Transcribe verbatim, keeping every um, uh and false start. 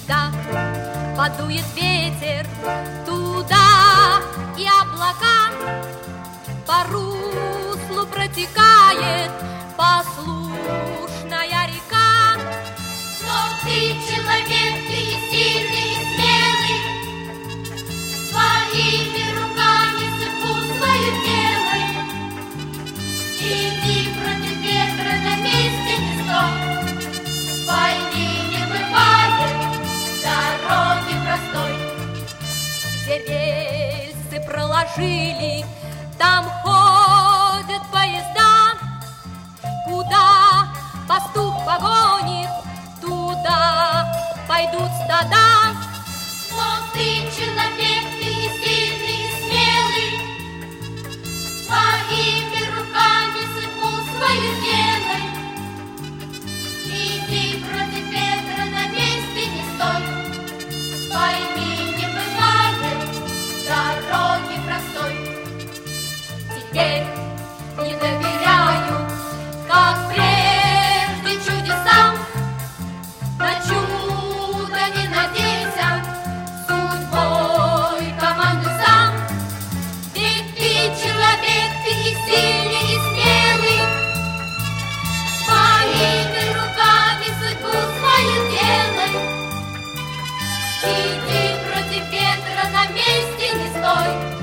всегда. Подует ветер туда, и облака по руслу протекает послушная река. Но ты человек, ты сильный и смелый, своими руками судьбу свою делай. Иди против ветра, на месте не стой. В войне не бывает дороги простой. Где рельсы проложили, там ходят поезда. Куда пастух погонит, туда пойдут стада. Но ты человек, ты сильный и смелый, своими руками судьбу свою делай. Иди против ветра, на месте не стой. Пойми, не бывает дороги простой. Теперь не доверяю, как прежде, чудесам. На чудо не надейся, судьбой командуй сам. Ведь ты человек, ты и сильный, и смелый, Своими руками судьбу свою делай. иди против ветра, на месте не стой.